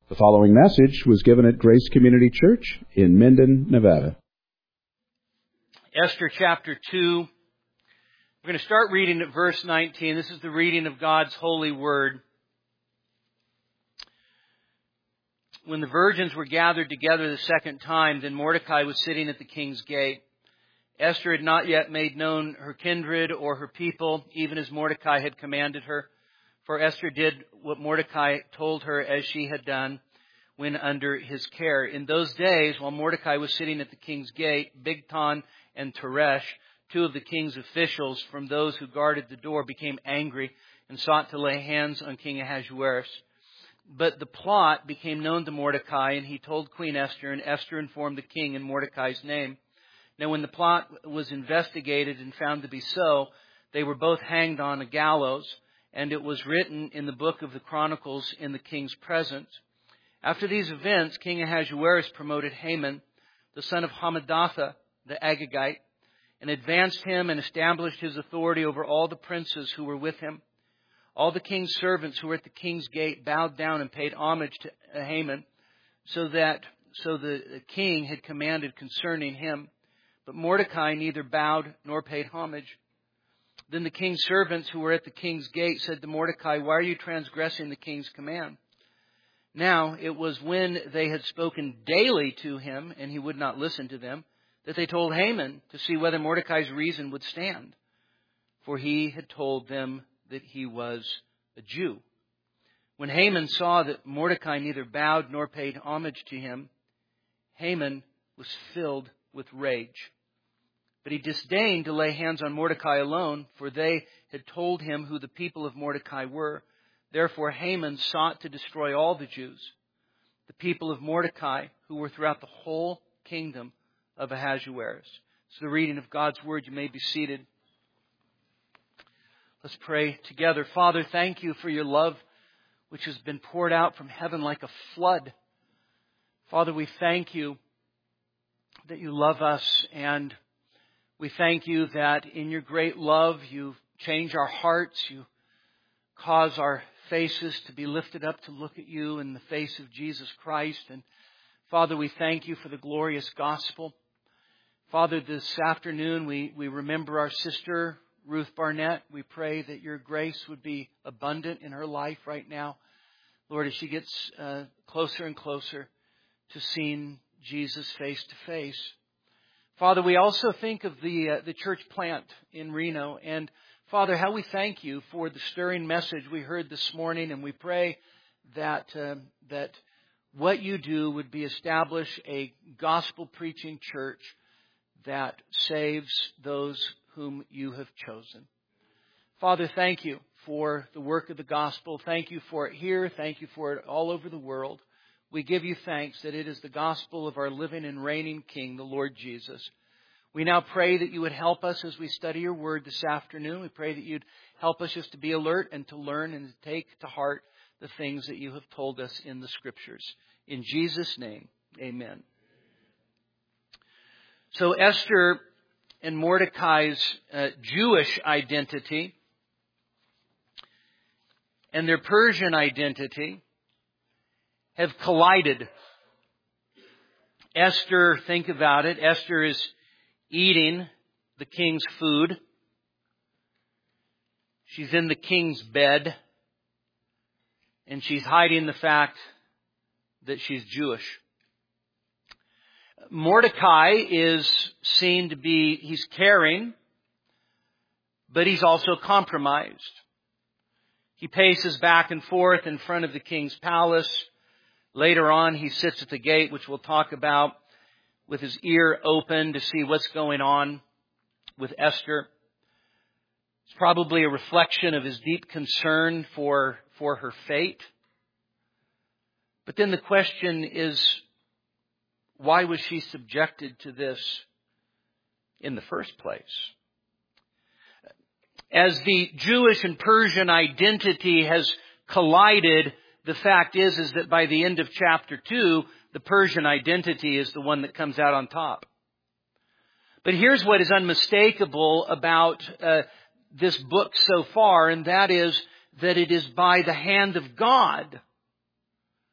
The following message was given at Grace Community Church in Minden, Nevada. Esther chapter 2. We're going to start reading at verse 19. This is the reading of God's holy word. When the virgins were gathered together the second time, then Mordecai was sitting at the king's gate. Esther had not yet made known her kindred or her people, even as Mordecai had commanded her. For Esther did what Mordecai told her as she had done when under his care. In those days, while Mordecai was sitting at the king's gate, Bigtan and Teresh, two of the king's officials from those who guarded the door, became angry and sought to lay hands on King Ahasuerus. But the plot became known to Mordecai, and he told Queen Esther, and Esther informed the king in Mordecai's name. Now when the plot was investigated and found to be so, they were both hanged on a gallows, and it was written in the book of the Chronicles in the king's presence. After these events, King Ahasuerus promoted Haman, the son of Hammedatha, the Agagite, and advanced him and established his authority over all the princes who were with him. All the king's servants who were at the king's gate bowed down and paid homage to Haman, so the king had commanded concerning him. But Mordecai neither bowed nor paid homage. Then the king's servants who were at the king's gate said to Mordecai, "Why are you transgressing the king's command?" Now it was when they had spoken daily to him, and he would not listen to them, that they told Haman to see whether Mordecai's reason would stand. For he had told them that he was a Jew. When Haman saw that Mordecai neither bowed nor paid homage to him, Haman was filled with rage. But he disdained to lay hands on Mordecai alone, for they had told him who the people of Mordecai were. Therefore Haman sought to destroy all the Jews, the people of Mordecai, who were throughout the whole kingdom of Ahasuerus. It's the reading of God's word. You may be seated. Let's pray together. Father, thank you for your love, which has been poured out from heaven like a flood. Father, we thank you that you love us, and we thank you that in your great love you change our hearts. You cause our faces to be lifted up to look at you in the face of Jesus Christ. And Father, we thank you for the glorious gospel. Father, this afternoon we remember our sister Ruth Barnett. We pray that your grace would be abundant in her life right now. Lord, as she gets closer and closer to seeing Jesus face to face. Father, we also think of the church plant in Reno. And Father, how we thank you for the stirring message we heard this morning. And we pray that what you do would be establish a gospel preaching church that saves those whom you have chosen. Father, thank you for the work of the gospel. Thank you for it here. Thank you for it all over the world. We give you thanks that it is the gospel of our living and reigning King, the Lord Jesus. We now pray that you would help us as we study your word this afternoon. We pray that you'd help us just to be alert and to learn and to take to heart the things that you have told us in the scriptures. In Jesus' name, amen. So Esther and Mordecai's Jewish identity and their Persian identity have collided. Esther, think about it. Esther is eating the king's food. She's in the king's bed. And she's hiding the fact that she's Jewish. Mordecai is seen to be, he's caring, but he's also compromised. He paces back and forth in front of the king's palace. Later on, he sits at the gate, which we'll talk about, with his ear open to see what's going on with Esther. It's probably a reflection of his deep concern for her fate. But then the question is, why was she subjected to this in the first place? As the Jewish and Persian identity has collided, the fact is that by the end of chapter 2, the Persian identity is the one that comes out on top. But here's what is unmistakable about this book so far, and that is that it is by the hand of God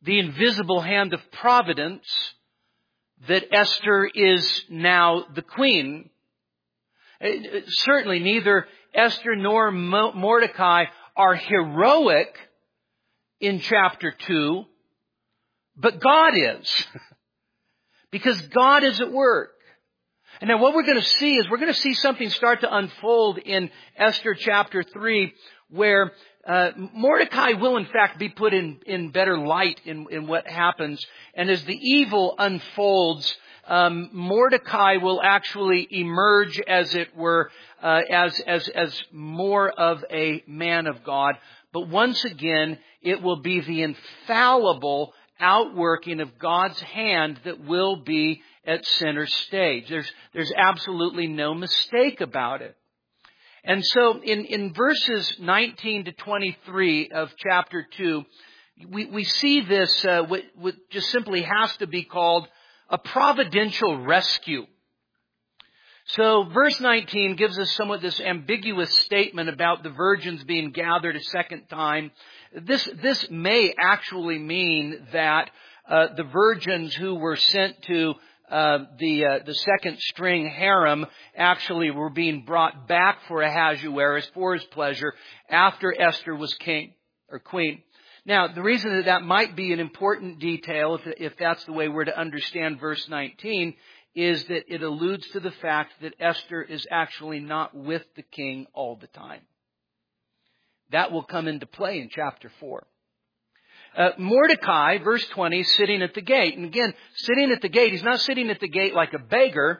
the invisible hand of providence that Esther is now the queen. Certainly neither Esther nor Mordecai are heroic in chapter 2, but God is. Because God is at work. And now what we're going to see is we're going to see something start to unfold in Esther chapter 3 where Mordecai will in fact be put in better light in what happens. And as the evil unfolds, Mordecai will actually emerge, as it were, as more of a man of God. But once again, it will be the infallible outworking of God's hand that will be at center stage. There's absolutely no mistake about it. And so in verses 19 to 23 of chapter 2, we see this, what just simply has to be called a providential rescue. So verse 19 gives us somewhat this ambiguous statement about the virgins being gathered a second time. This may actually mean that the virgins who were sent to the second string harem actually were being brought back for Ahasuerus for his pleasure after Esther was king or queen. Now, the reason that might be an important detail, if that's the way we're to understand verse 19, is that it alludes to the fact that Esther is actually not with the king all the time. That will come into play in chapter 4. Mordecai, verse 20, is sitting at the gate. And again, sitting at the gate, he's not sitting at the gate like a beggar.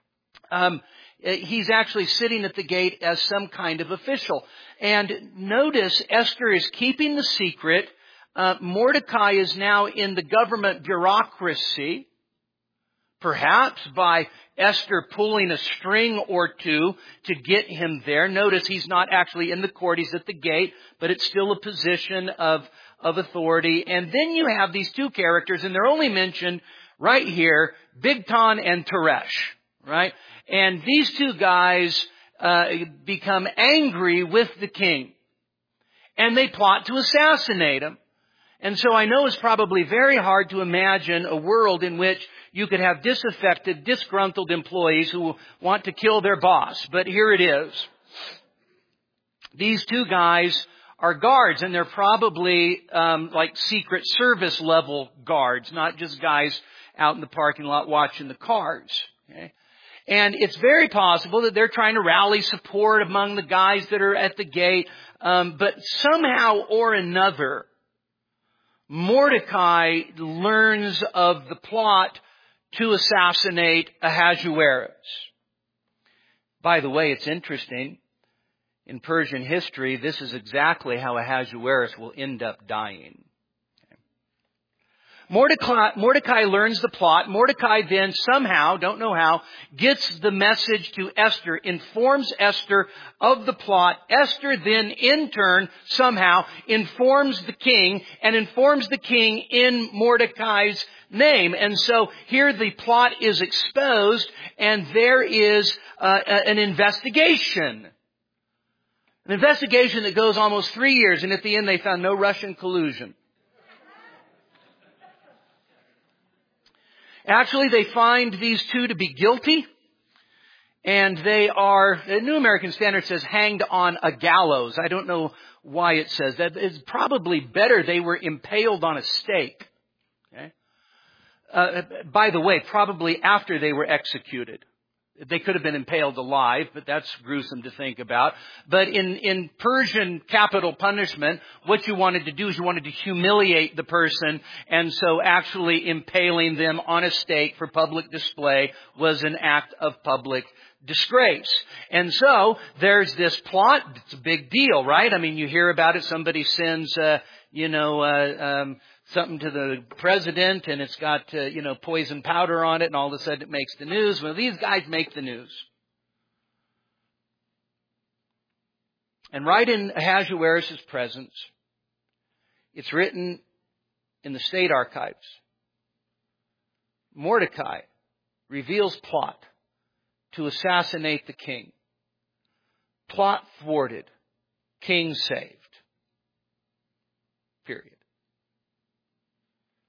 He's actually sitting at the gate as some kind of official. And notice Esther is keeping the secret. Mordecai is now in the government bureaucracy, perhaps by Esther pulling a string or two to get him there. Notice he's not actually in the court, he's at the gate, but it's still a position of authority. And then you have these two characters, and they're only mentioned right here, Bigtan and Teresh, right? And these two guys become angry with the king, and they plot to assassinate him. And so I know it's probably very hard to imagine a world in which you could have disaffected, disgruntled employees who want to kill their boss. But here it is. These two guys are guards, and they're probably like Secret Service level guards, not just guys out in the parking lot watching the cars. Okay? And it's very possible that they're trying to rally support among the guys that are at the gate. But somehow or another, Mordecai learns of the plot to assassinate Ahasuerus. By the way, it's interesting. In Persian history, this is exactly how Ahasuerus will end up dying. Mordecai learns the plot. Mordecai then somehow, don't know how, gets the message to Esther, informs Esther of the plot. Esther then in turn somehow informs the king, and informs the king in Mordecai's name. And so here the plot is exposed, and there is an investigation. An investigation that goes almost 3 years, and at the end they found no Russian collusion. Actually, they find these two to be guilty, and they are, the New American Standard says, hanged on a gallows. I don't know why it says that. It's probably better they were impaled on a stake. Okay? By the way, probably after they were executed. They could have been impaled alive, but that's gruesome to think about. But in Persian capital punishment, what you wanted to do is you wanted to humiliate the person. And so actually impaling them on a stake for public display was an act of public disgrace. And so there's this plot. It's a big deal, right? I mean, you hear about it. Somebody sends, something to the president, and it's got, poison powder on it, and all of a sudden it makes the news. Well, these guys make the news. And right in Ahasuerus' presence, it's written in the state archives. Mordecai reveals plot to assassinate the king. Plot thwarted. King saved. Period.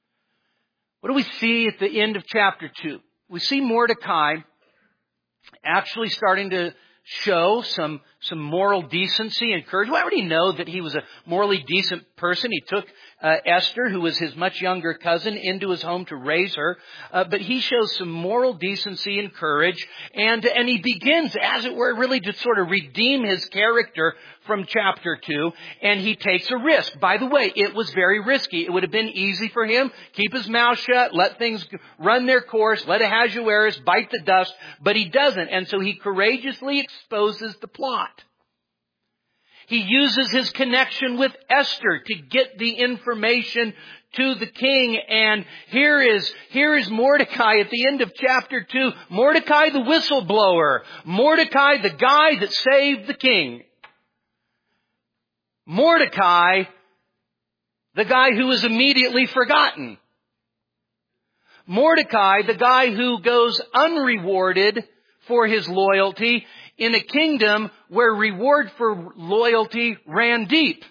What do we see at the end of chapter 2? We see Mordecai actually starting to show some moral decency and courage. We already know that he was a morally decent person. He took Esther, who was his much younger cousin, into his home to raise her. But he shows some moral decency and courage. And he begins, as it were, really to sort of redeem his character from chapter 2. And he takes a risk. By the way, it was very risky. It would have been easy for him. Keep his mouth shut. Let things run their course. Let Ahasuerus bite the dust. But he doesn't. And so he courageously exposes the plot. He uses his connection with Esther to get the information to the king. And here is Mordecai at the end of chapter 2. Mordecai the whistleblower. Mordecai the guy that saved the king. Mordecai the guy who was immediately forgotten. Mordecai the guy who goes unrewarded for his loyalty in a kingdom where reward for loyalty ran deep.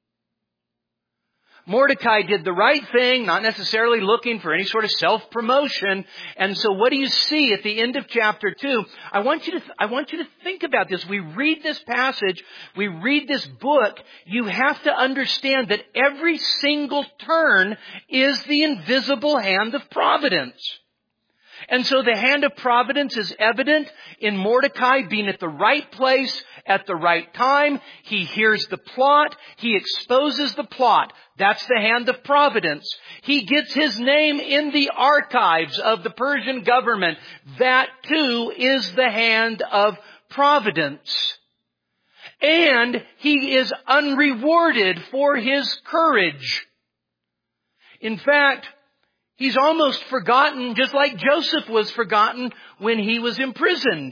Mordecai did the right thing, not necessarily looking for any sort of self-promotion. And so what do you see at the end of chapter 2? I want you to think about this. We read this passage, we read this book. You have to understand that every single turn is the invisible hand of providence. And so the hand of providence is evident in Mordecai being at the right place at the right time. He hears the plot. He exposes the plot. That's the hand of providence. He gets his name in the archives of the Persian government. That too is the hand of providence. And he is unrewarded for his courage. In fact, he's almost forgotten, just like Joseph was forgotten when he was imprisoned.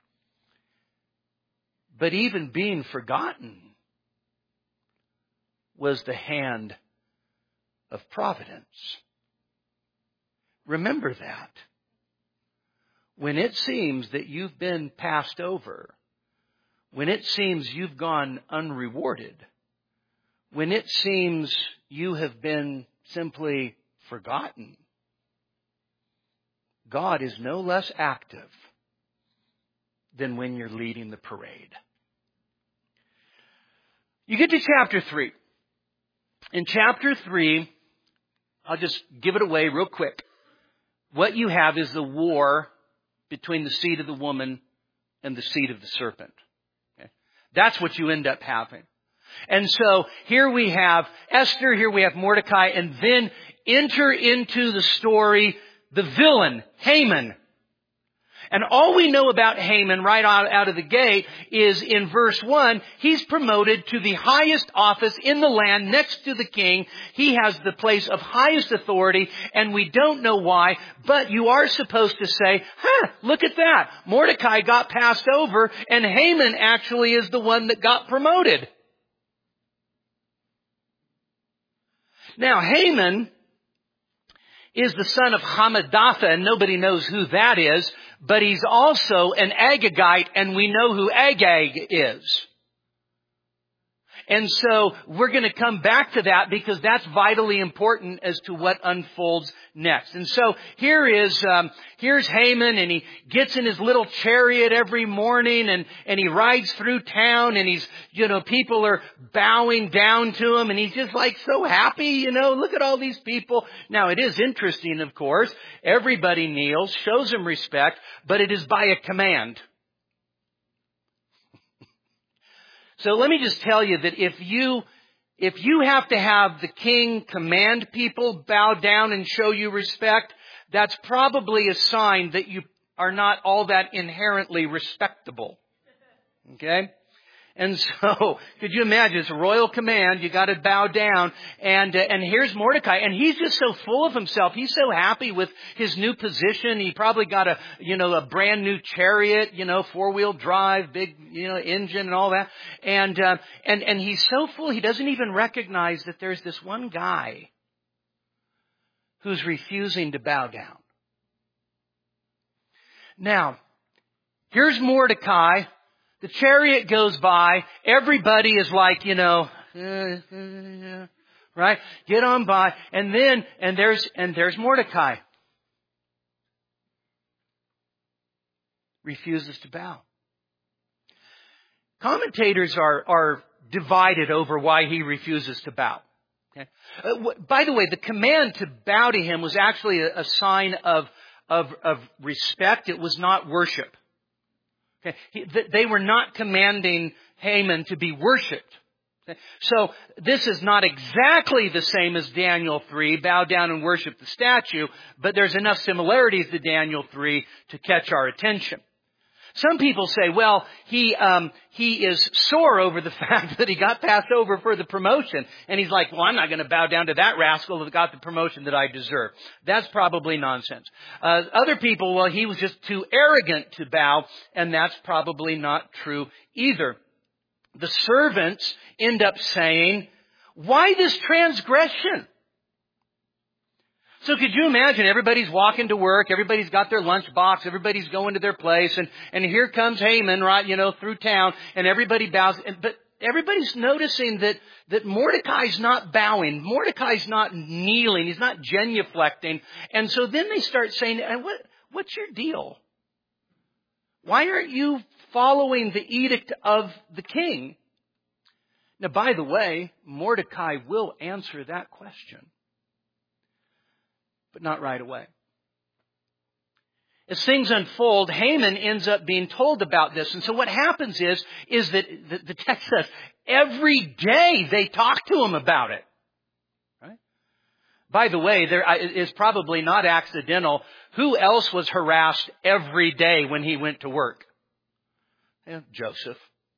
But even being forgotten was the hand of providence. Remember that. When it seems that you've been passed over, when it seems you've gone unrewarded, when it seems you have been simply forgotten, God is no less active than when you're leading the parade. You get to chapter 3. In chapter 3, I'll just give it away real quick. What you have is the war between the seed of the woman and the seed of the serpent. Okay? That's what you end up having. And so here we have Esther, here we have Mordecai, and then enter into the story the villain, Haman. And all we know about Haman right out of the gate is in verse 1, he's promoted to the highest office in the land next to the king. He has the place of highest authority, and we don't know why, but you are supposed to say, look at that. Mordecai got passed over, and Haman actually is the one that got promoted. Now, Haman is the son of Hammedatha, and nobody knows who that is, but he's also an Agagite, and we know who Agag is. And so we're going to come back to that because that's vitally important as to what unfolds next. And so here's Haman, and he gets in his little chariot every morning, and he rides through town, and people are bowing down to him, and he's just like so happy, look at all these people. Now it is interesting, of course, everybody kneels, shows him respect, but it is by a command. So let me just tell you that if you have to have the king command people bow down and show you respect, that's probably a sign that you are not all that inherently respectable. Okay? And so, could you imagine, it's a royal command, you gotta bow down, and here's Mordecai, and he's just so full of himself, he's so happy with his new position, he probably got a brand new chariot, 4-wheel drive, big, engine and all that, and he's so full, he doesn't even recognize that there's this one guy who's refusing to bow down. Now, here's Mordecai. The chariot goes by. Everybody is like, Right? Get on by. And there's Mordecai. Refuses to bow. Commentators are divided over why he refuses to bow. Okay? By the way, the command to bow to him was actually a sign of respect. It was not worship. Okay? They were not commanding Haman to be worshipped. Okay? So this is not exactly the same as Daniel 3, bow down and worship the statue, but there's enough similarities to Daniel 3 to catch our attention. Some people say, well, he is sore over the fact that he got passed over for the promotion. And he's like, well, I'm not going to bow down to that rascal that got the promotion that I deserve. That's probably nonsense. Other people, well, he was just too arrogant to bow. And that's probably not true either. The servants end up saying, why this transgression? So could you imagine everybody's walking to work, everybody's got their lunch box, everybody's going to their place, and here comes Haman, right, through town, and everybody bows, but everybody's noticing that Mordecai's not bowing, Mordecai's not kneeling, he's not genuflecting, and so then they start saying, what's your deal? Why aren't you following the edict of the king? Now, by the way, Mordecai will answer that question. But not right away. As things unfold, Haman ends up being told about this. And so what happens is that the text says, every day they talk to him about it. Right? By the way, it is probably not accidental. Who else was harassed every day when he went to work? Joseph.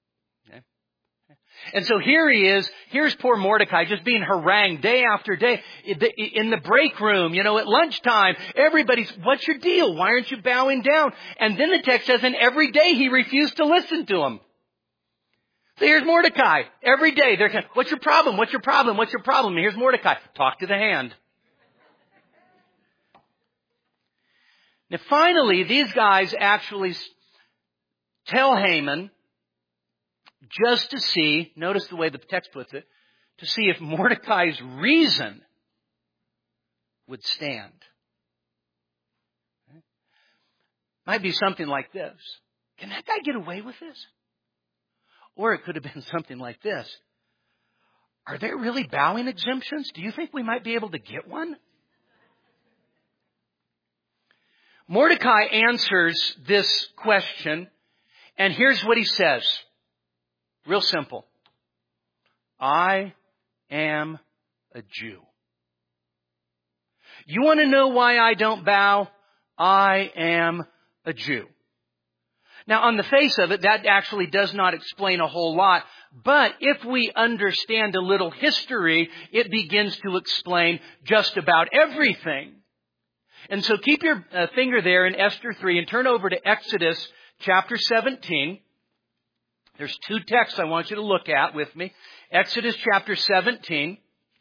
And so here he is, here's poor Mordecai just being harangued day after day in the break room, at lunchtime. Everybody's, what's your deal? Why aren't you bowing down? And then the text says, and every day he refused to listen to him. So here's Mordecai. Every day they're saying, what's your problem? What's your problem? What's your problem? And here's Mordecai. Talk to the hand. Now finally, these guys actually tell Haman, just to see, notice the way the text puts it, to see if Mordecai's reason would stand. Okay? Might be something like this. Can that guy get away with this? Or it could have been something like this. Are there really bowing exemptions? Do you think we might be able to get one? Mordecai answers this question, and here's what he says. Real simple. I am a Jew. You want to know why I don't bow? I am a Jew. Now, on the face of it, that actually does not explain a whole lot. But if we understand a little history, it begins to explain just about everything. And so keep your finger there in Esther 3 and turn over to Exodus chapter 17. There's two texts I want you to look at with me. Exodus chapter 17.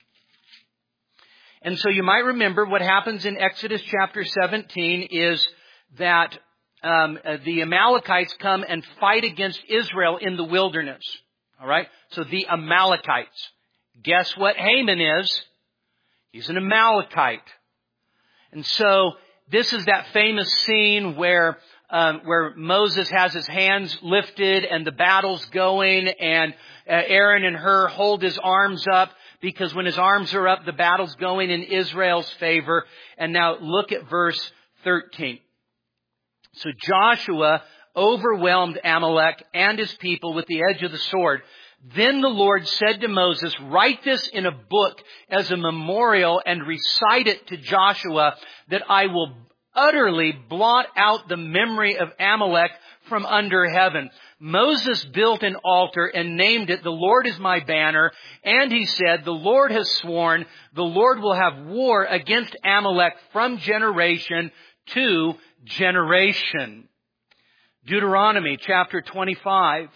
And so you might remember what happens in Exodus chapter 17 is that the Amalekites come and fight against Israel in the wilderness. All right? So the Amalekites. Guess what Haman is? He's an Amalekite. And so this is that famous scene where Moses has his hands lifted and the battle's going, and Aaron and Hur hold his arms up, because when his arms are up, the battle's going in Israel's favor. And now look at verse 13. So Joshua overwhelmed Amalek and his people with the edge of the sword. Then the Lord said to Moses, write this in a book as a memorial and recite it to Joshua, that I will utterly blot out the memory of Amalek from under heaven. Moses built an altar and named it, the Lord is my banner. And he said, the Lord has sworn, the Lord will have war against Amalek from generation to generation. Deuteronomy chapter 25.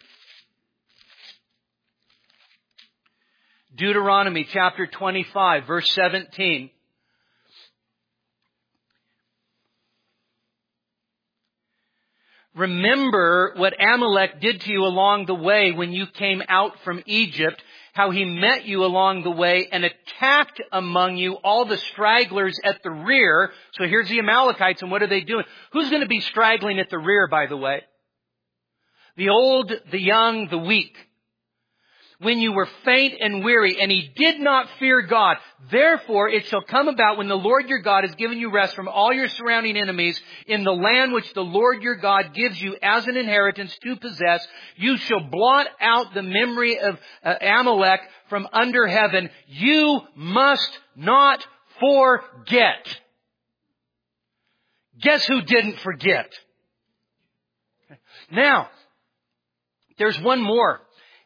Deuteronomy chapter 25, verse 17. Remember what Amalek did to you along the way when you came out from Egypt, how he met you along the way and attacked among you all the stragglers at the rear. So here's the Amalekites, and what are they doing? Who's going to be straggling at the rear, by the way? The old, the young, the weak. When you were faint and weary, and he did not fear God. Therefore, it shall come about when the Lord your God has given you rest from all your surrounding enemies in the land which the Lord your God gives you as an inheritance to possess, you shall blot out the memory of Amalek from under heaven. You must not forget. Guess who didn't forget? Now, there's one more.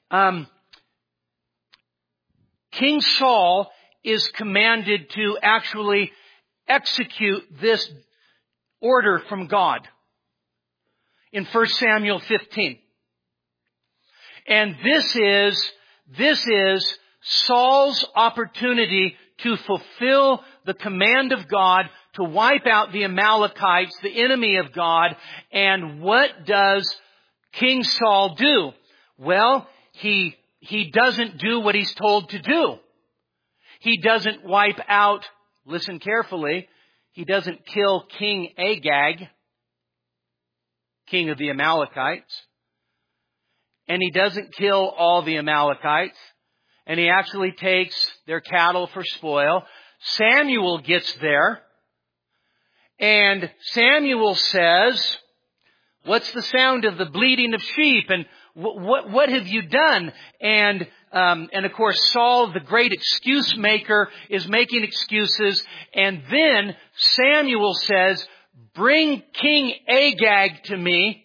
King Saul is commanded to actually execute this order from God in 1 Samuel 15. And this is Saul's opportunity to fulfill the command of God to wipe out the Amalekites, the enemy of God. And what does King Saul do? Well, he doesn't do what he's told to do. He doesn't wipe out, listen carefully, he doesn't kill King Agag, king of the Amalekites. And he doesn't kill all the Amalekites. And he actually takes their cattle for spoil. Samuel gets there. And Samuel says, what's the sound of the bleating of sheep? And what have you done? And of course, Saul, the great excuse maker, is making excuses. And then Samuel says, bring King Agag to me.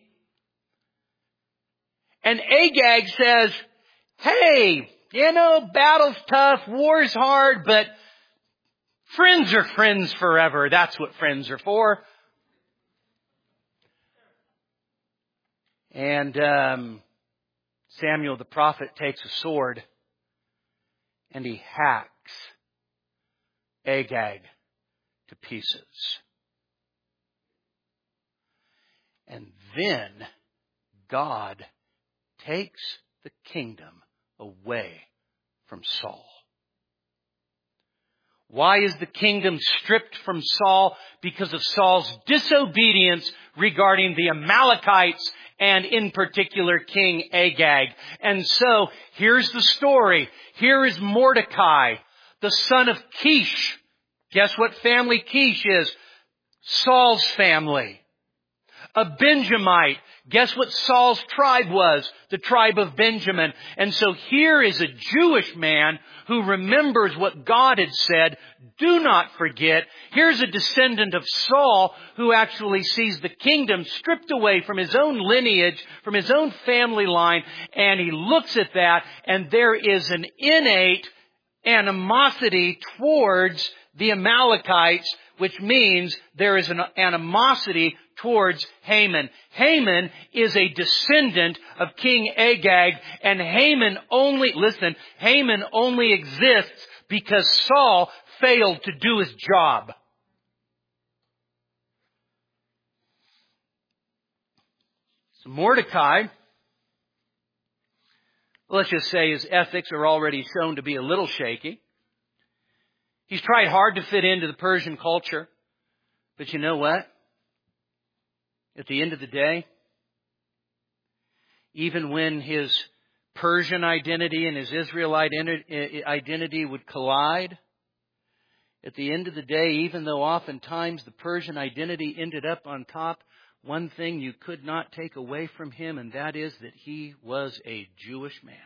And Agag says, hey, battle's tough, war's hard, but friends are friends forever. That's what friends are for. And Samuel the prophet takes a sword and he hacks Agag to pieces. And then God takes the kingdom away from Saul. Why is the kingdom stripped from Saul? Because of Saul's disobedience regarding the Amalekites and in particular King Agag. And so here's the story. Here is Mordecai, the son of Kish. Guess what family Kish is? Saul's family. A Benjamite. Guess what Saul's tribe was? The tribe of Benjamin. And so here is a Jewish man who remembers what God had said. Do not forget. Here's a descendant of Saul who actually sees the kingdom stripped away from his own lineage, from his own family line. And he looks at that and there is an innate animosity towards the Amalekites, which means there is an animosity towards Haman. Haman is a descendant of King Agag, and Haman only exists because Saul failed to do his job. So Mordecai, let's just say his ethics are already shown to be a little shaky. He's tried hard to fit into the Persian culture. But you know what? At the end of the day, even when his Persian identity and his Israelite identity would collide, at the end of the day, even though oftentimes the Persian identity ended up on top, one thing you could not take away from him, and that is that he was a Jewish man.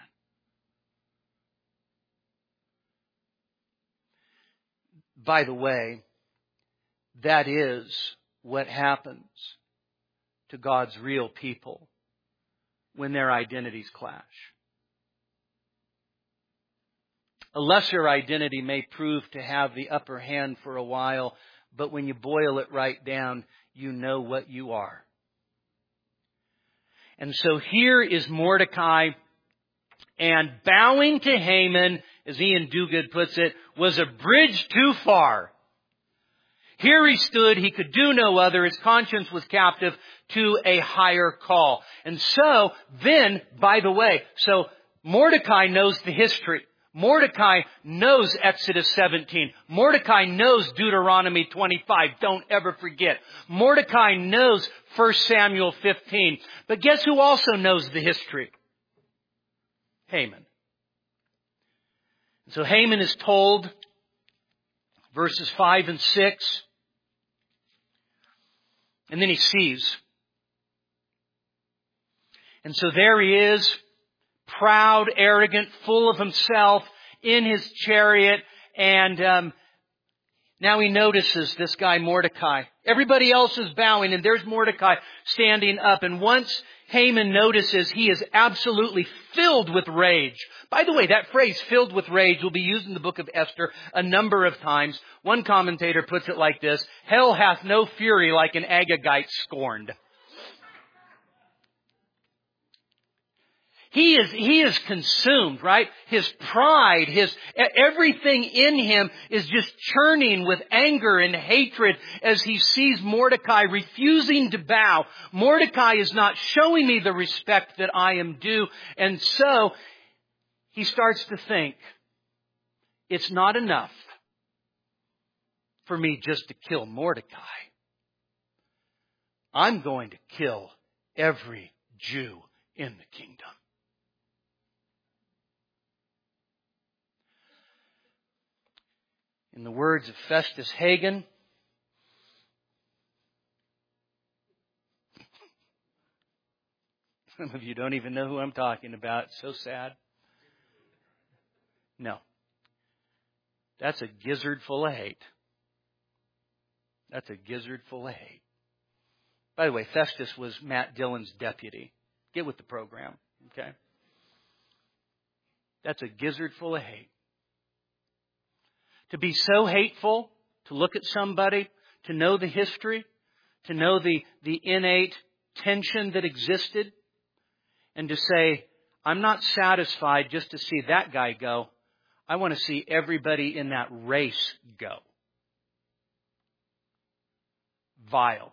By the way, that is what happens to God's real people when their identities clash. A lesser identity may prove to have the upper hand for a while, but when you boil it right down, you know what you are. And so here is Mordecai, and bowing to Haman, as Ian Duguid puts it, was a bridge too far. Here he stood, he could do no other, his conscience was captive to a higher call. And so then, by the way, so Mordecai knows the history. Mordecai knows Exodus 17. Mordecai knows Deuteronomy 25. Don't ever forget. Mordecai knows 1 Samuel 15. But guess who also knows the history? Haman. So Haman is told, verses 5 and 6, and then he sees. And so there he is, proud, arrogant, full of himself, in his chariot, and now he notices this guy Mordecai. Everybody else is bowing, and there's Mordecai standing up. And once Haman notices, he is absolutely filled with rage. By the way, that phrase, filled with rage, will be used in the book of Esther a number of times. One commentator puts it like this: hell hath no fury like an Agagite scorned. He is consumed, right? His pride, everything in him is just churning with anger and hatred as he sees Mordecai refusing to bow. Mordecai is not showing me the respect that I am due. And so he starts to think, it's not enough for me just to kill Mordecai. I'm going to kill every Jew in the kingdom. In the words of Festus Hagen, some of you don't even know who I'm talking about. It's so sad. No. That's a gizzard full of hate. That's a gizzard full of hate. By the way, Festus was Matt Dillon's deputy. Get with the program, okay? That's a gizzard full of hate. To be so hateful, to look at somebody, to know the history, to know the innate tension that existed, and to say, I'm not satisfied just to see that guy go. I want to see everybody in that race go. Vile.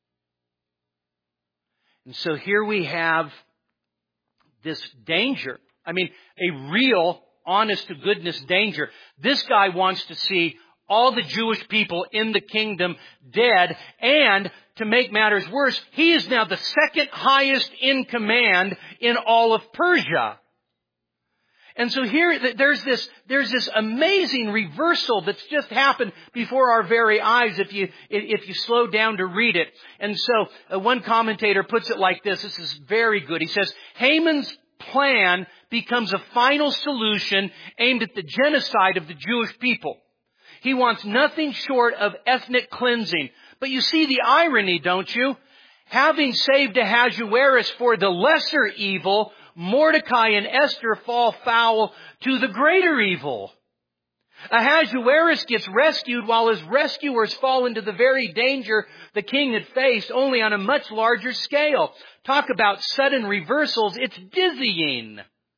And so here we have this danger. I mean, a real, honest to goodness danger. This guy wants to see all the Jewish people in the kingdom dead, and to make matters worse, he is now the second highest in command in all of Persia. And so here, there's this amazing reversal that's just happened before our very eyes if you slow down to read it. And so one commentator puts it like this. This is very good. He says, Haman's plan becomes a final solution aimed at the genocide of the Jewish people. He wants nothing short of ethnic cleansing. But you see the irony, don't you? Having saved Ahasuerus for the lesser evil, Mordecai and Esther fall foul to the greater evil. Ahasuerus gets rescued while his rescuers fall into the very danger the king had faced, only on a much larger scale. Talk about sudden reversals. It's dizzying.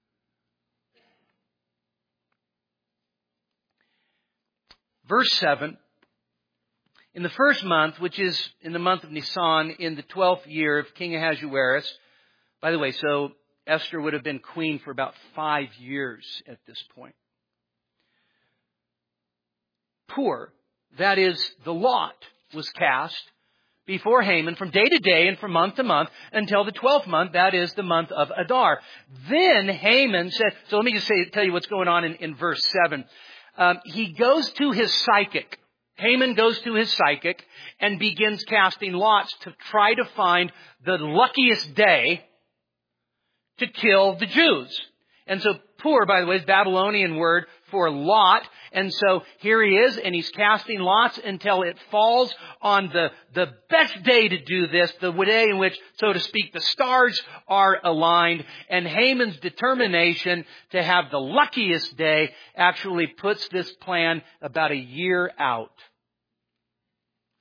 Verse 7. In the first month, which is in the month of Nisan, in the 12th year of King Ahasuerus. By the way, so Esther would have been queen for about 5 years at this point. Pur, that is, the lot, was cast before Haman from day to day and from month to month until the 12th month, that is the month of Adar. Then Haman said, so let me just tell you what's going on in verse 7. He goes to his psychic. Haman goes to his psychic and begins casting lots to try to find the luckiest day to kill the Jews. And so Pur, by the way, is Babylonian word for lot. And so here he is, and he's casting lots until it falls on the best day to do this, the day in which, so to speak, the stars are aligned. And Haman's determination to have the luckiest day actually puts this plan about a year out.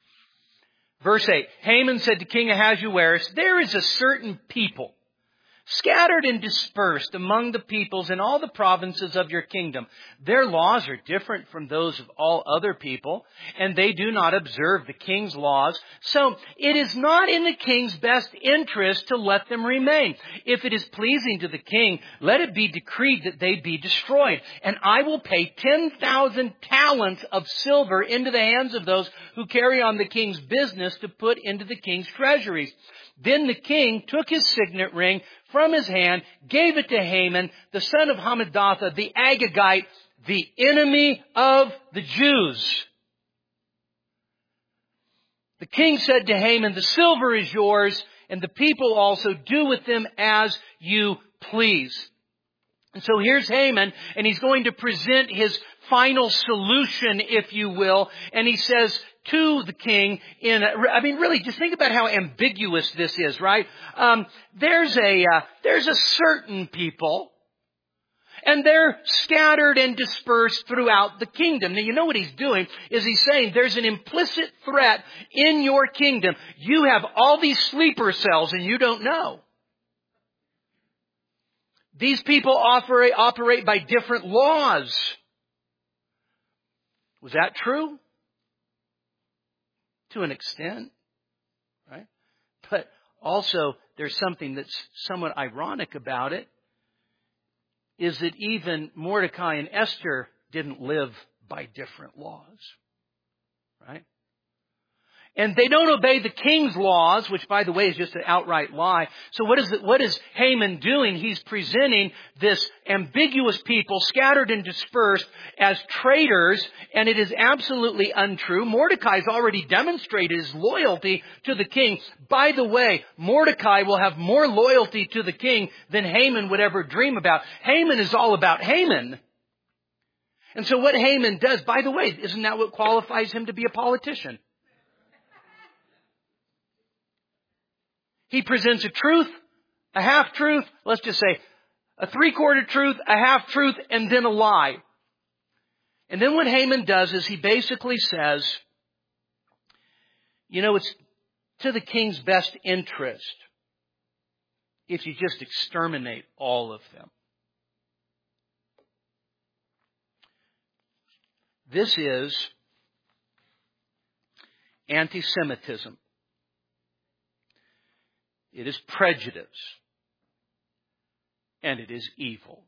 Verse 8, Haman said to King Ahasuerus, there is a certain people scattered and dispersed among the peoples in all the provinces of your kingdom. Their laws are different from those of all other people, and they do not observe the king's laws. So it is not in the king's best interest to let them remain. If it is pleasing to the king, let it be decreed that they be destroyed. And I will pay 10,000 talents of silver into the hands of those who carry on the king's business to put into the king's treasuries. Then the king took his signet ring from his hand, gave it to Haman, the son of Hammedatha, the Agagite, the enemy of the Jews. The king said to Haman, the silver is yours, and the people also, do with them as you please. And so here's Haman, and he's going to present his final solution, if you will, and he says to the king really, just think about how ambiguous this is, right? There's a certain people, and they're scattered and dispersed throughout the kingdom. Now, you know what he's doing is he's saying there's an implicit threat in your kingdom. You have all these sleeper cells and you don't know. These people operate by different laws. Was that true? To an extent, right? But also, there's something that's somewhat ironic about it, is that even Mordecai and Esther didn't live by different laws, right? And they don't obey the king's laws, which, by the way, is just an outright lie. So what is Haman doing? He's presenting this ambiguous people, scattered and dispersed, as traitors, and it is absolutely untrue. Mordecai's already demonstrated his loyalty to the king. By the way, Mordecai will have more loyalty to the king than Haman would ever dream about. Haman is all about Haman. And so what Haman does, by the way, isn't that what qualifies him to be a politician? He presents a truth, a half-truth, let's just say a three-quarter truth, a half-truth, and then a lie. And then what Haman does is he basically says, it's to the king's best interest if you just exterminate all of them. This is anti-Semitism. It is prejudice. And it is evil.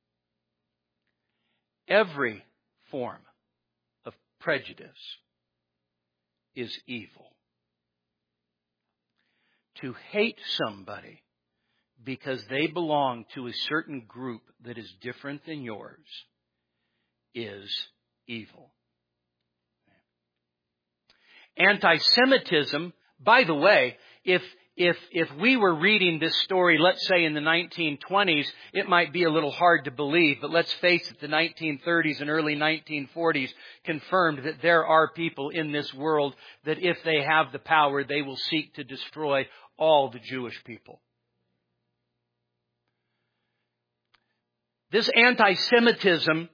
Every form of prejudice is evil. To hate somebody because they belong to a certain group that is different than yours is evil. Anti-Semitism, by the way, if we were reading this story, let's say in the 1920s, it might be a little hard to believe, but let's face it, the 1930s and early 1940s confirmed that there are people in this world that if they have the power, they will seek to destroy all the Jewish people. This anti-Semitism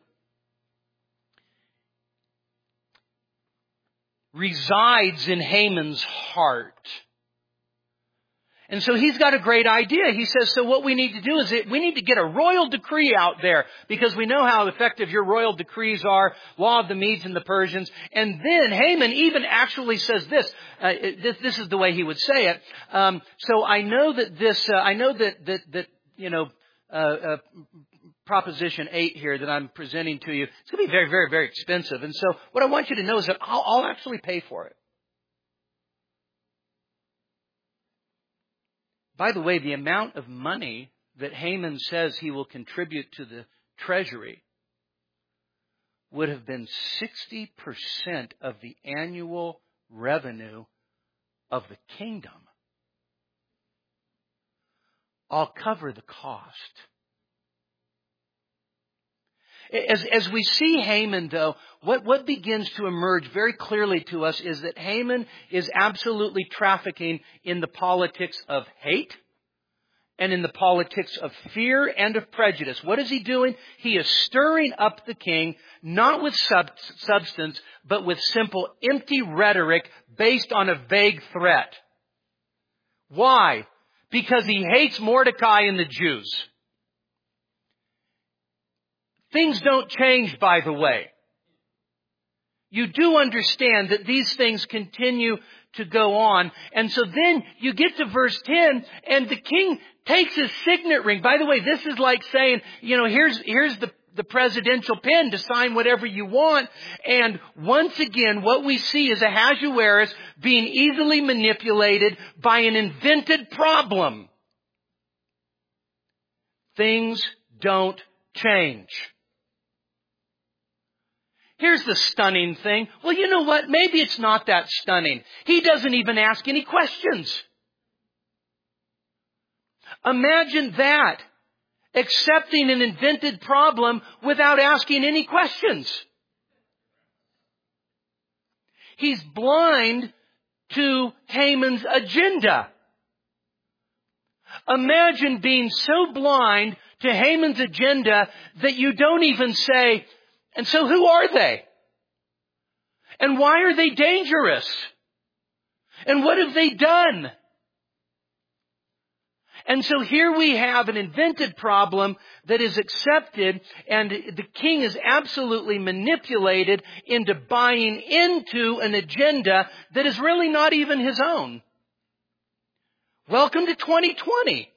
resides in Haman's heart. And so he's got a great idea. He says, so what we need to do is we need to get a royal decree out there, because we know how effective your royal decrees are, law of the Medes and the Persians. And then Haman even actually says this. This is the way he would say it. So I know that Proposition 8 here that I'm presenting to you, it's going to be very, very, very expensive. And so what I want you to know is that I'll actually pay for it. By the way, the amount of money that Haman says he will contribute to the treasury would have been 60% of the annual revenue of the kingdom. I'll cover the cost. As we see Haman, though, what begins to emerge very clearly to us is that Haman is absolutely trafficking in the politics of hate and in the politics of fear and of prejudice. What is he doing? He is stirring up the king, not with substance, but with simple, empty rhetoric based on a vague threat. Why? because he hates Mordecai and the Jews. Things don't change, by the way. You do understand that these things continue to go on. And so then you get to verse 10 and the king takes his signet ring. By the way, this is like saying, here's the presidential pen to sign whatever you want. And once again, what we see is Ahasuerus being easily manipulated by an invented problem. Things don't change. Here's the stunning thing. Well, you know what? Maybe it's not that stunning. He doesn't even ask any questions. Imagine that. Accepting an invented problem without asking any questions. He's blind to Haman's agenda. Imagine being so blind to Haman's agenda that you don't even say, and so who are they? And why are they dangerous? And what have they done? And so here we have an invented problem that is accepted, and the king is absolutely manipulated into buying into an agenda that is really not even his own. Welcome to 2020.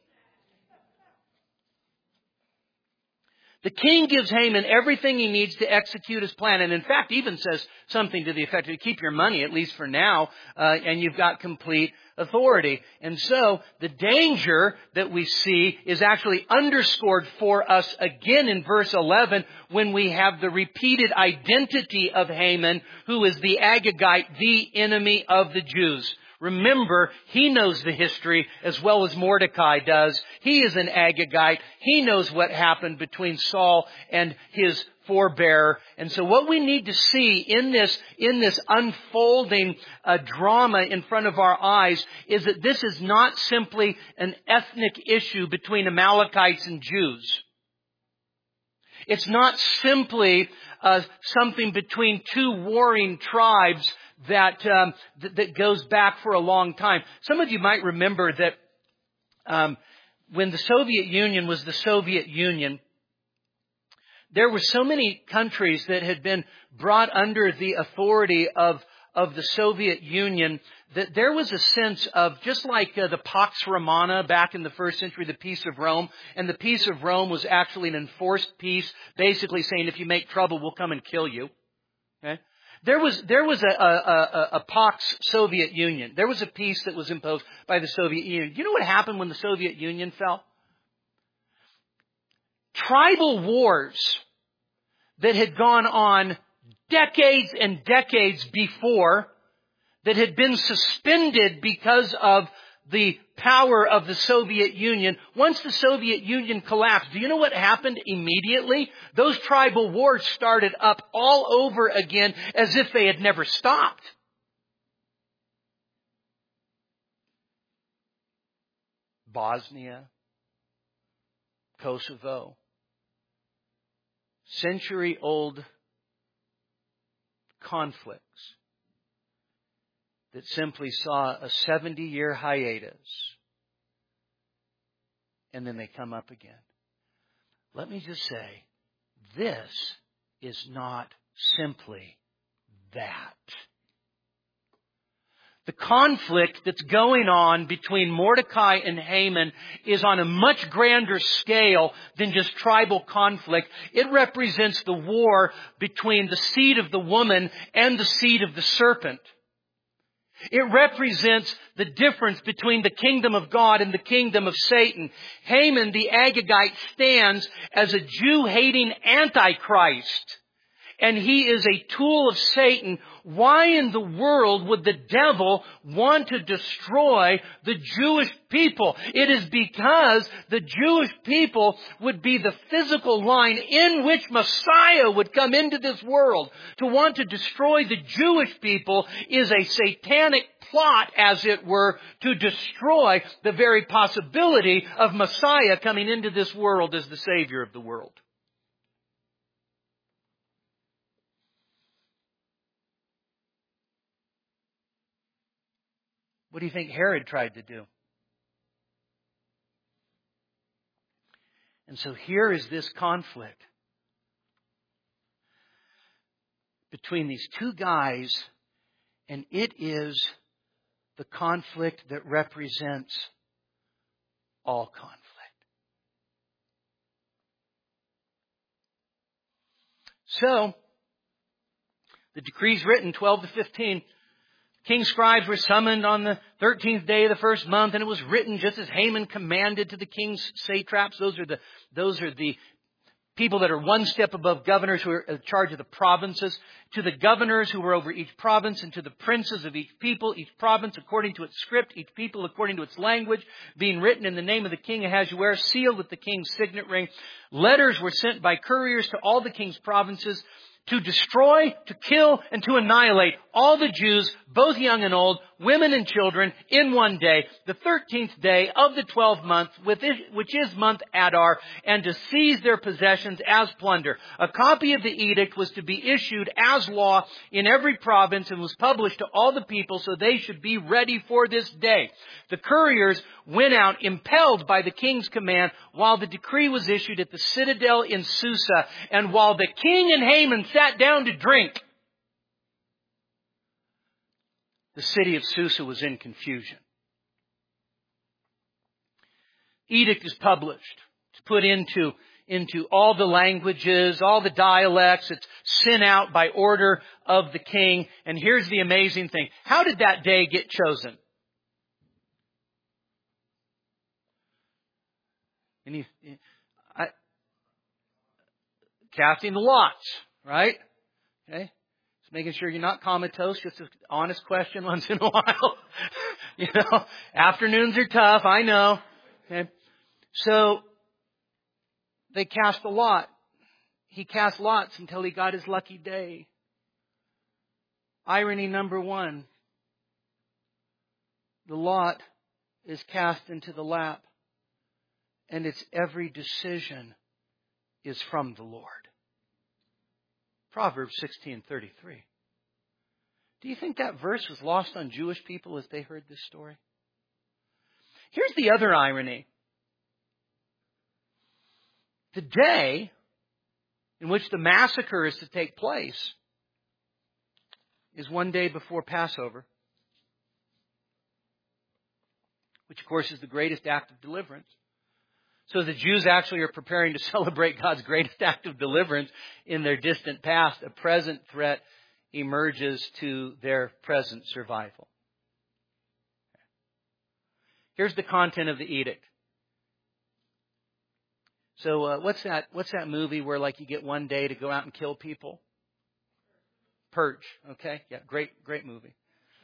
The king gives Haman everything he needs to execute his plan, and in fact even says something to the effect of, keep your money, at least for now, and you've got complete authority. And so the danger that we see is actually underscored for us again in verse 11 when we have the repeated identity of Haman, who is the Agagite, the enemy of the Jews. Remember, he knows the history as well as Mordecai does. He is an Agagite. He knows what happened between Saul and his forebearer. And so what we need to see in this unfolding drama in front of our eyes is that this is not simply an ethnic issue between Amalekites and Jews. It's not simply something between two warring tribes that goes back for a long time. Some of you might remember that when the Soviet Union was the Soviet Union, there were so many countries that had been brought under the authority of the Soviet Union that there was a sense of, just like the Pax Romana back in the first century, the Peace of Rome, and the Peace of Rome was actually an enforced peace, basically saying if you make trouble, we'll come and kill you. Okay? There was a Pax Soviet Union. There was a peace that was imposed by the Soviet Union. You know what happened when the Soviet Union fell? Tribal wars that had gone on decades and decades before, that had been suspended because of the power of the Soviet Union. Once the Soviet Union collapsed, do you know what happened immediately? Those tribal wars started up all over again as if they had never stopped. Bosnia, Kosovo, century-old conflicts that simply saw a 70-year hiatus, and then they come up again. Let me just say, this is not simply that. The conflict that's going on between Mordecai and Haman is on a much grander scale than just tribal conflict. It represents the war between the seed of the woman and the seed of the serpent. It represents the difference between the kingdom of God and the kingdom of Satan. Haman, the Agagite, stands as a Jew-hating antichrist. And he is a tool of Satan. Why in the world would the devil want to destroy the Jewish people? It is because the Jewish people would be the physical line in which Messiah would come into this world. To want to destroy the Jewish people is a satanic plot, as it were, to destroy the very possibility of Messiah coming into this world as the Savior of the world. What do you think Herod tried to do? And so here is this conflict between these two guys, and it is the conflict that represents all conflict. So, the decree's written, 12 to 15. King's scribes were summoned on the 13th day of the first month, and it was written just as Haman commanded to the king's satraps. Those are the people that are one step above governors who are in charge of the provinces, to the governors who were over each province, and to the princes of each people, each province according to its script, each people according to its language, being written in the name of the king Ahasuerus, sealed with the king's signet ring. Letters were sent by couriers to all the king's provinces to destroy, to kill, and to annihilate all the Jews, both young and old, women and children, in one day, the 13th day of the 12th month, which is month Adar, and to seize their possessions as plunder. A copy of the edict was to be issued as law in every province and was published to all the people so they should be ready for this day. The couriers went out impelled by the king's command while the decree was issued at the citadel in Susa, and while the king and Haman sat down to drink, the city of Susa was in confusion. Edict is published. It's put into all the languages, all the dialects. It's sent out by order of the king. And here's the amazing thing. How did that day get chosen? Casting the lots, right? Okay. Making sure you're not comatose, just an honest question once in a while. Afternoons are tough, I know. Okay. So, they cast a lot. He cast lots until he got his lucky day. Irony number one. The lot is cast into the lap, and its every decision is from the Lord. Proverbs 16:33. Do you think that verse was lost on Jewish people as they heard this story? Here's the other irony. The day in which the massacre is to take place is one day before Passover, which of course is the greatest act of deliverance. So the Jews actually are preparing to celebrate God's greatest act of deliverance in their distant past. A present threat emerges to their present survival. Here's the content of the edict. So what's that movie where like you get one day to go out and kill people? Purge. Okay, yeah, great movie.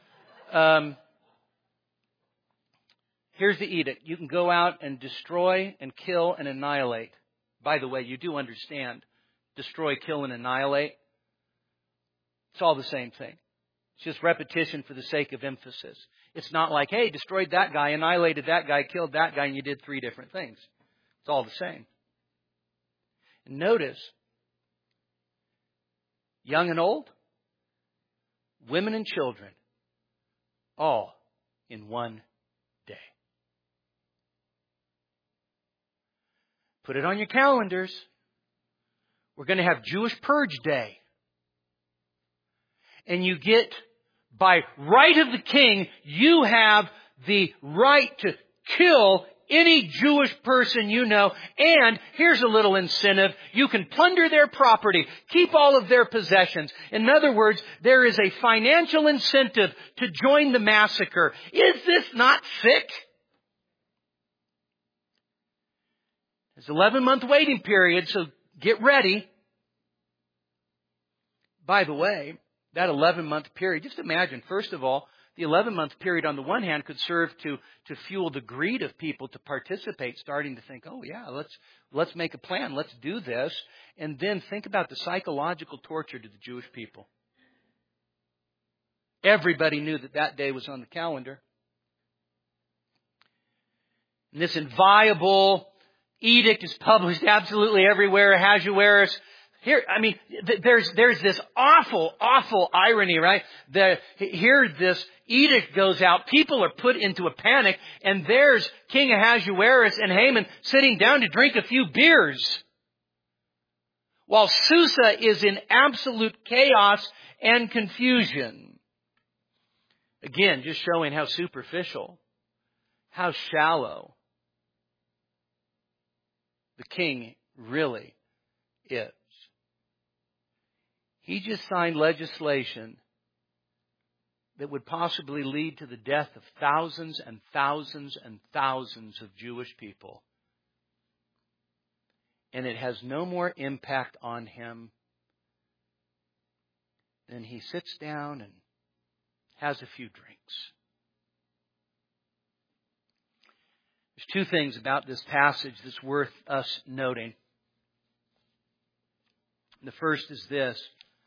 Here's the edict. You can go out and destroy and kill and annihilate. By the way, you do understand, destroy, kill, and annihilate. It's all the same thing. It's just repetition for the sake of emphasis. It's not like, hey, destroyed that guy, annihilated that guy, killed that guy, and you did 3 different things. It's all the same. And notice, young and old, women and children, all in one day. Put it on your calendars. We're going to have Jewish Purge Day. And you get, by right of the king, you have the right to kill any Jewish person you know. And here's a little incentive. You can plunder their property. Keep all of their possessions. In other words, there is a financial incentive to join the massacre. Is this not sick? There's an 11-month waiting period, so get ready. By the way, that 11-month period, just imagine, first of all, the 11-month period on the one hand could serve to fuel the greed of people to participate, starting to think, oh yeah, let's make a plan, let's do this. And then think about the psychological torture to the Jewish people. Everybody knew that day was on the calendar. And this inviolable edict is published absolutely everywhere. Ahasuerus, Here, I mean, there's this awful irony, right? Here this edict goes out, people are put into a panic, and there's King Ahasuerus and Haman sitting down to drink a few beers, while Susa is in absolute chaos and confusion. Again, just showing how superficial, how shallow the king really is. He just signed legislation that would possibly lead to the death of thousands and thousands and thousands of Jewish people. And it has no more impact on him than he sits down and has a few drinks. There's two things about this passage that's worth us noting. The first is this.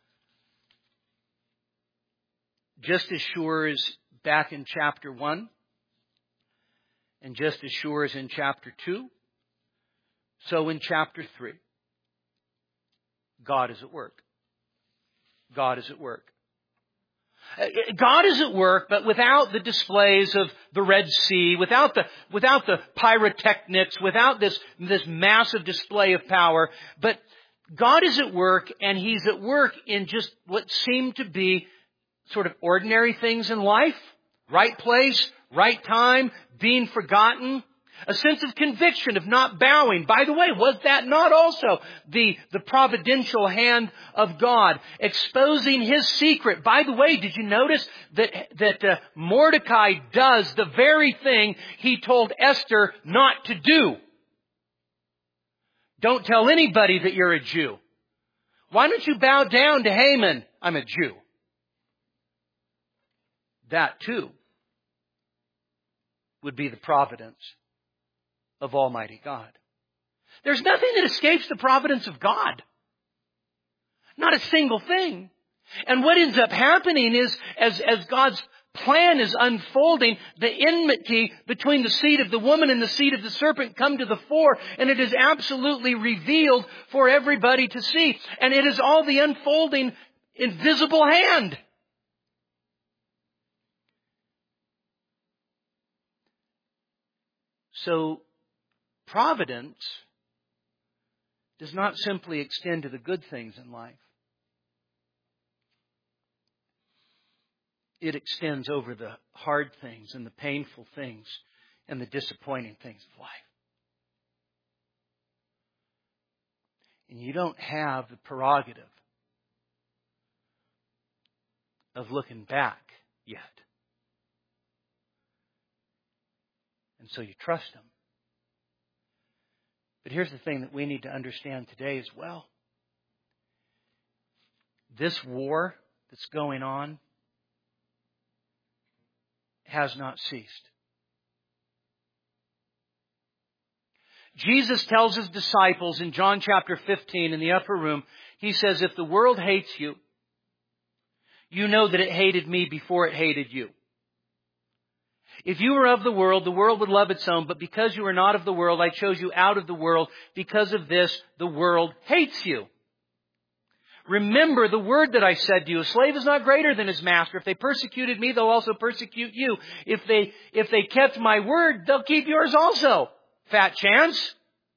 Just as sure as back in chapter 1, and just as sure as in chapter 2, so in chapter 3, God is at work. God is at work. God is at work, but without the displays of the Red Sea, without the pyrotechnics, without this massive display of power. But God is at work, and He's at work in just what seem to be sort of ordinary things in life. Right place, right time, being forgotten. A sense of conviction of not bowing. By the way, was that not also the providential hand of God exposing His secret? By the way, did you notice that Mordecai does the very thing he told Esther not to do? Don't tell anybody that you're a Jew. Why don't you bow down to Haman? I'm a Jew. That too would be the providence of Almighty God. There's nothing that escapes the providence of God. Not a single thing. And what ends up happening is, as God's plan is unfolding, the enmity between the seed of the woman and the seed of the serpent come to the fore, and it is absolutely revealed for everybody to see. And it is all the unfolding invisible hand. So, providence does not simply extend to the good things in life. It extends over the hard things and the painful things and the disappointing things of life. And you don't have the prerogative of looking back yet. And so you trust Him. But here's the thing that we need to understand today as well. This war that's going on has not ceased. Jesus tells His disciples in John chapter 15 in the upper room, He says, if the world hates you, you know that it hated me before it hated you. If you were of the world would love its own. But because you are not of the world, I chose you out of the world. Because of this, the world hates you. Remember the word that I said to you. A slave is not greater than his master. If they persecuted me, they'll also persecute you. If they kept my word, they'll keep yours also. Fat chance.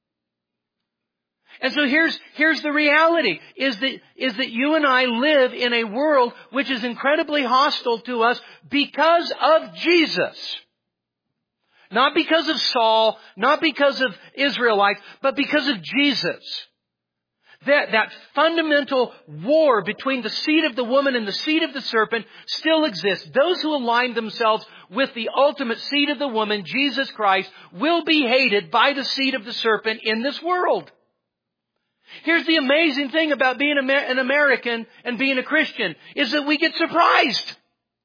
And so here's the reality, is that you and I live in a world which is incredibly hostile to us because of Jesus. Not because of Saul, not because of Israelites, but because of Jesus. That fundamental war between the seed of the woman and the seed of the serpent still exists. Those who align themselves with the ultimate seed of the woman, Jesus Christ, will be hated by the seed of the serpent in this world. Here's the amazing thing about being an American and being a Christian, is that we get surprised.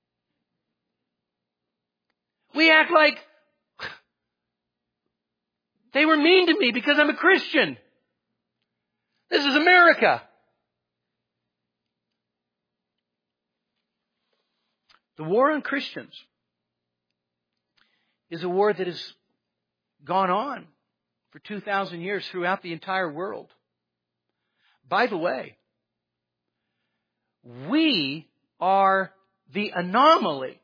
We act like they were mean to me because I'm a Christian. This is America. The war on Christians is a war that has gone on for 2,000 years throughout the entire world. By the way, we are the anomaly.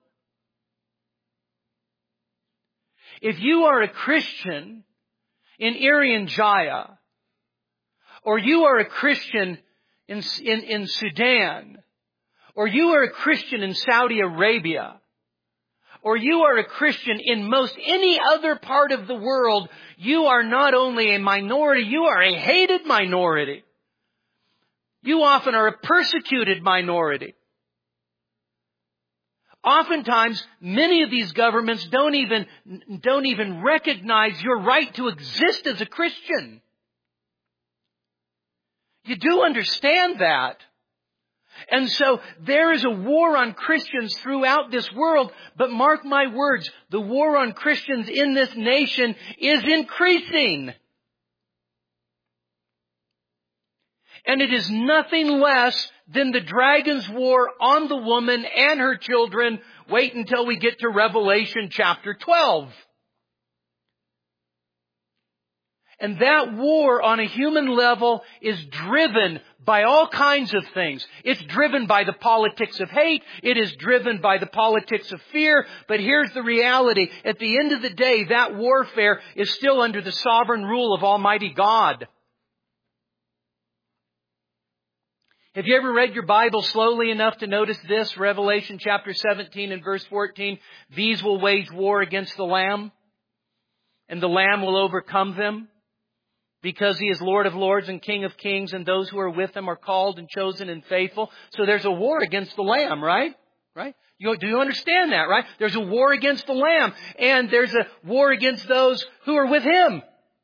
If you are a Christian in Irian Jaya, or you are a Christian in Sudan, or you are a Christian in Saudi Arabia, or you are a Christian in most any other part of the world, you are not only a minority, you are a hated minority. You often are a persecuted minority. Oftentimes, many of these governments don't even recognize your right to exist as a Christian. You do understand that. And so there is a war on Christians throughout this world, but mark my words, the war on Christians in this nation is increasing. And it is nothing less than the dragon's war on the woman and her children. Wait until we get to Revelation chapter 12. And that war on a human level is driven by all kinds of things. It's driven by the politics of hate. It is driven by the politics of fear. But here's the reality. At the end of the day, that warfare is still under the sovereign rule of Almighty God. Have you ever read your Bible slowly enough to notice this? Revelation chapter 17 and verse 14. These will wage war against the Lamb, and the Lamb will overcome them, because He is Lord of lords and King of kings, and those who are with Him are called and chosen and faithful. So there's a war against the Lamb, right? Right? Do you understand that, right? There's a war against the Lamb, and there's a war against those who are with Him.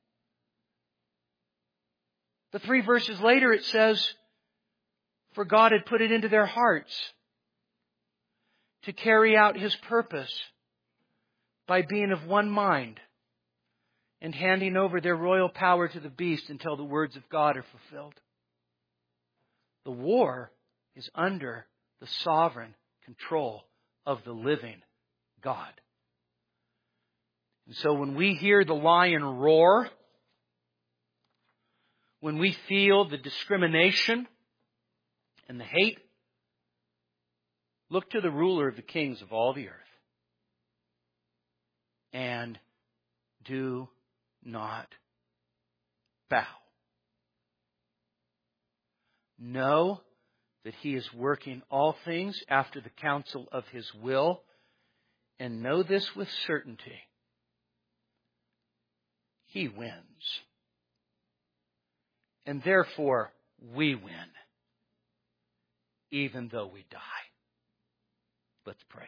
But 3 verses later it says, for God had put it into their hearts to carry out His purpose by being of one mind and handing over their royal power to the beast until the words of God are fulfilled. The war is under the sovereign control of the living God. And so when we hear the lion roar, when we feel the discrimination and the hate, look to the ruler of the kings of all the earth and do not bow. Know that He is working all things after the counsel of His will, and know this with certainty. He wins. And therefore, we win, even though we die. Let's pray.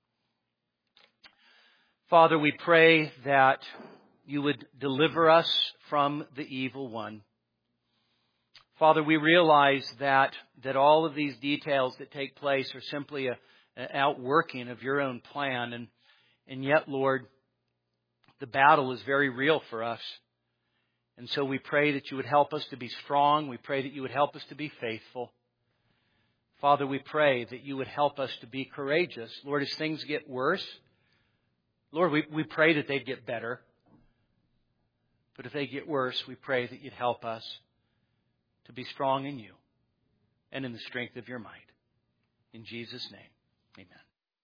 Father, we pray that You would deliver us from the evil one. Father, we realize that all of these details that take place are simply an outworking of Your own plan. And yet, Lord, the battle is very real for us. And so we pray that You would help us to be strong. We pray that You would help us to be faithful. Father, we pray that You would help us to be courageous. Lord, as things get worse, Lord, we pray that they'd get better. But if they get worse, we pray that You'd help us to be strong in You and in the strength of Your might. In Jesus' name, amen.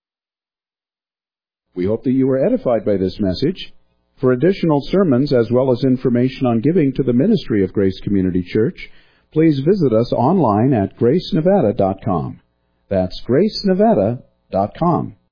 We hope that you were edified by this message. For additional sermons as well as information on giving to the ministry of Grace Community Church, please visit us online at gracenevada.com. That's gracenevada.com.